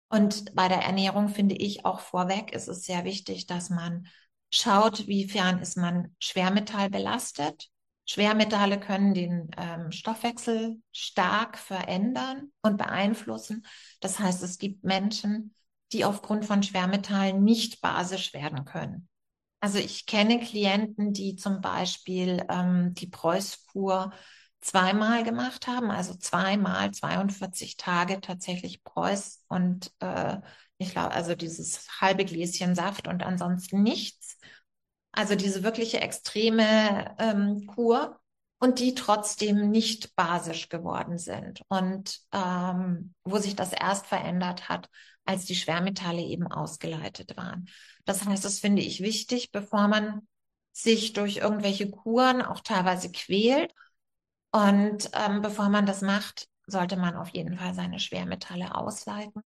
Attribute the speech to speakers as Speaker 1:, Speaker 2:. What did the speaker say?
Speaker 1: Und bei der Ernährung finde ich auch vorweg, ist es sehr wichtig, dass man schaut, wiefern ist man schwermetallbelastet. Schwermetalle können den Stoffwechsel stark verändern und beeinflussen. Das heißt, es gibt Menschen, die aufgrund von Schwermetallen nicht basisch werden können. Also ich kenne Klienten, die zum Beispiel die Preuß-Kur zweimal gemacht haben, also zweimal 42 Tage tatsächlich Preuß und ich glaube, also dieses halbe Gläschen Saft und ansonsten nichts. Also diese wirkliche extreme Kur und die trotzdem nicht basisch geworden sind und wo sich das erst verändert hat, als die Schwermetalle eben ausgeleitet waren. Das heißt, das finde ich wichtig, bevor man sich durch irgendwelche Kuren auch teilweise quält und bevor man das macht, sollte man auf jeden Fall seine Schwermetalle ausleiten.